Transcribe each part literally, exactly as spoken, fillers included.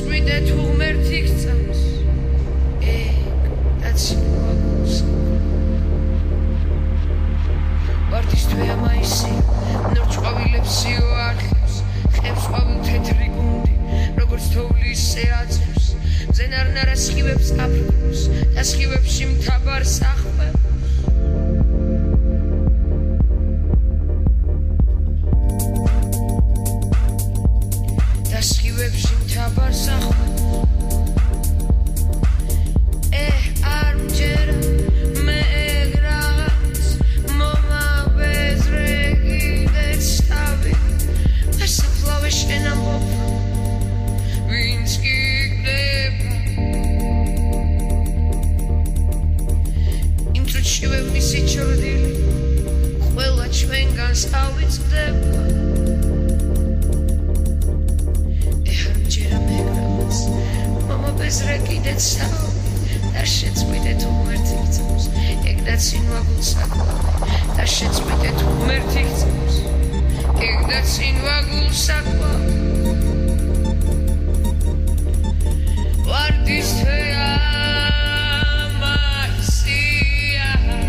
შეწყვიტეთ უღმერთი გწამს ეგ დაცინვაგულს ვარდის თვეა მაისი ნორჩყვავილებსიო არხებს ხებს ყვავილ თეთრი გუნდი როგორც თოვლის ეაწევს მძენარნარა სხივებს აფრკოს და სხივებში მთავარს ახმევს სხივებში მთავარს ახმევს ე არ მჯერა მე ეგ რაღაც მომავეზრე კიდეც თავი დასაფლავე შენ ამბობ ვინც კი იქნება იმ წუთშივე მისი ჩრდილი ყველა ჩვენგანს ავიწყდება Bezre კიდეც თავი და შეწყვიტეთ უღმერთი გწამს ეგ დაცინვაგულ საკვავი და შეწყვიტეთ უღმერთი გწამს ეგ დაცინვაგულ საკვავი ვარდის თვეა მაისია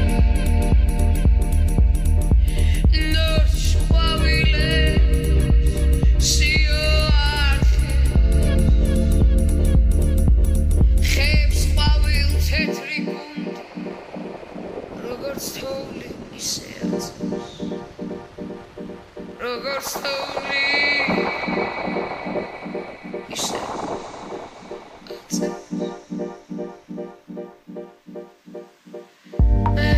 ნორჩ ყვავილებს სიო თეთრი გუნდი როგორც თოვლი ისე აწევს როგორც თოვლი ისე აწევს მე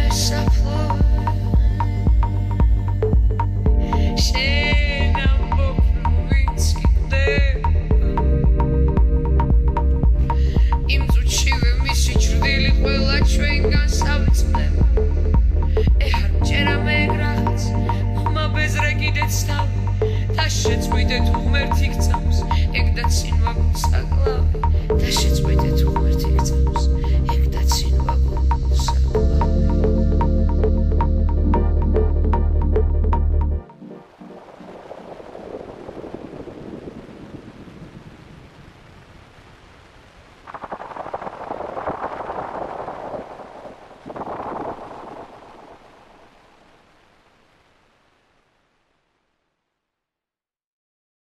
საფლავე შენ ამბობ ვინც გიქნება იმ წუთშივე მისი ჩრდილი ყველა ჩვენგანს ავიწყდება ე არ მჯერა მე ეგ რაღაც მომაბეზრე კიდეც თავი და შეწყვიტეთ უღმერთი გწამს ეგ დაცინვაგულ საკლავი და შეწყვიტეთ უღმერთი გწამს